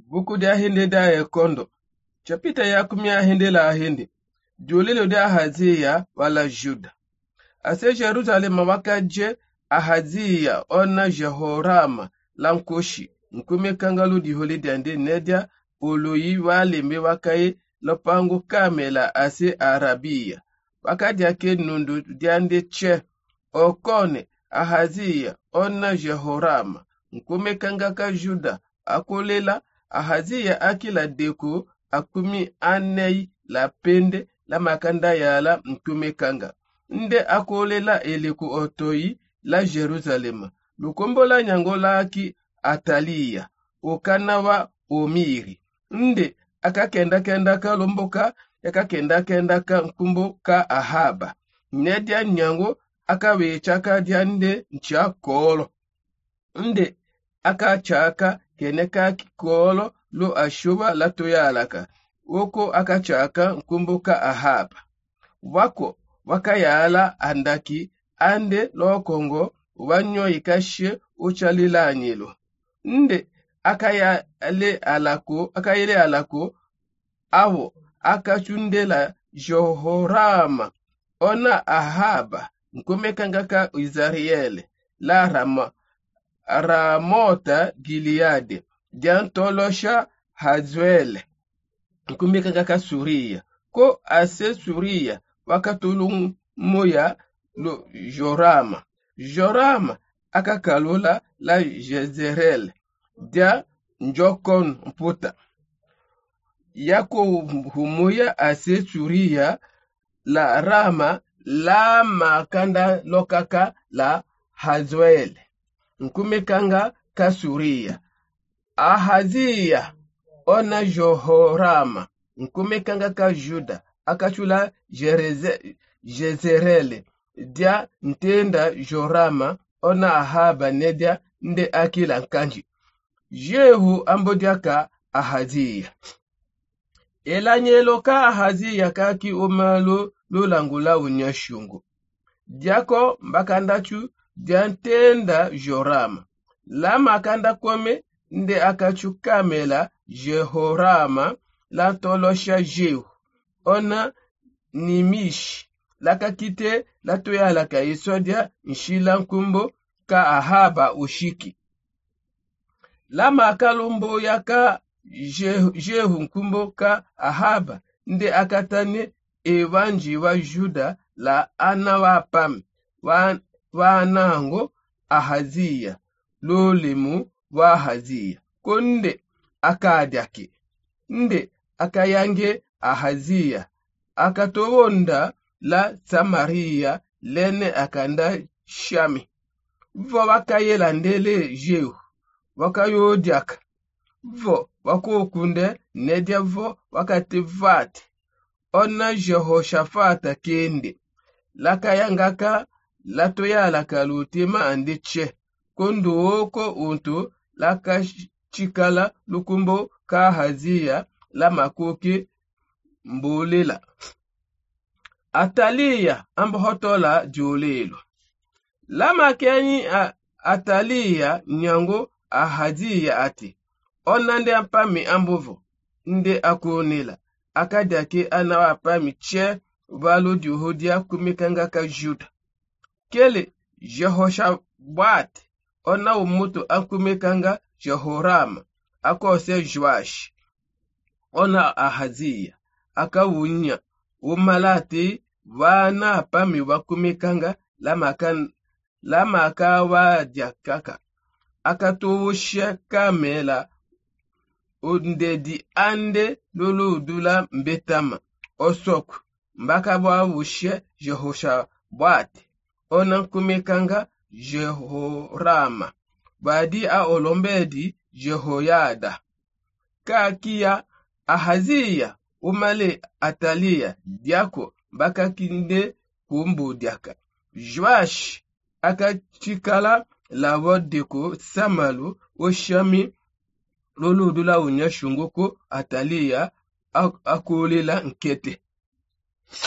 buku dia hindi da ekondo. Chapita ya kumia hindi la hindi. Julilo dia Ahazia wala Juda. Ase Jerusalem wakaje Ahazia ona Jehorama lankoshi. Nkume kangalu di holi dende nedia uluyi wale me wakaye lopangu kamela ase Arabia. Wakadia ke nundu diande che okone Ahazia ona Jehorama. Nkume kangaka Juda akolela Ahazia akila deko akumi anei la pende la makanda yala nkume kanga. Nde akolela eleku otoyi la Jerusalem. Lukombola nyangola aki Atalia. Okanawa Omiri. Nde akakenda ka lomboka yakakenda ka nkumbo ka Ahaba. Nedia nyango akawechaka diande ncha kolo. Nde akachaka keneka kikolo lo ashuba la toyalaka. Woko akachaka nkumbuka Ahaba. Wako wakayala andaki ande lo Kongo wanyo ikashe uchalila anyelo. Nde akayele alako awo akachundela Jehorama ona Ahaba nkumekangaka Izariele la Ramota Gileade diantolosha Hazuele nkumekangaka Suria ko ase Suria wakatulu moya lo Jorama akakalola la Jezerel dia njokon mputa yako humoya ase Suria la Rama la makanda lokaka la Hazuele nkumekanga ka Suria. Ahazia ona Jehorama nkumekanga ka Juda akachula Jezerele dia ntenda Jorama ona Ahaba nedia nde akila nkanji. Jehu ambodiaka Ahazia. Elanyelo ka Ahazia kaki omalo lolangula unyashungu. Diako mbakandachu diantenda Jorama. La makanda kome nde akachukamela Jehorama la tolosha Jehu. Ona Nimishi lakakite la toyala ka isodia nshila nkumbo ka Ahaba ushiki. La makalumbo yaka Jehu nkumbo ka Ahaba nde akatane ewanji wa Juda la anawapam wa anango Ahazia lolemu wa Ahazia konde akadake nde akayange Ahazia akatowonda la Samaria lene akanda Shami. Vo wakayela ndele Jehu wakayodiaka. Vo wakokunde nedia vo wakativati. Ona Jehoshafata kende. Lakayangaka latoyalaka lutima andiche. Kondo woko untu lakachikala lukumbo ka Ahazia la makoke mbolela. Atalia ambohotola jolelo. Lama kenyi Atalia nyango Ahazia ati. Onande ampami ambovo. Nde akonela. Akadake anawa apami che valo diuhodia kumekanga ka Juda. Kele Jehoshabat. Ona umutu akumekanga Jehorama. Akose Joash. Ona Ahazia. Akawunya. Umalati wana apami wakumekanga la makawa diakaka. Akatowoshe kamela ondedi ande lolo dula mbetama osoku mbakabwa wushe Jehoshabat ona kumekanga Jehorama badi a olombedi Jehoyada kakia Ahazia umale Atalia diako bakakinde kumbu diaka. Joash akachikala la vodeko samalu oshami lolo dula unyashungoko Atalia akolela nkete.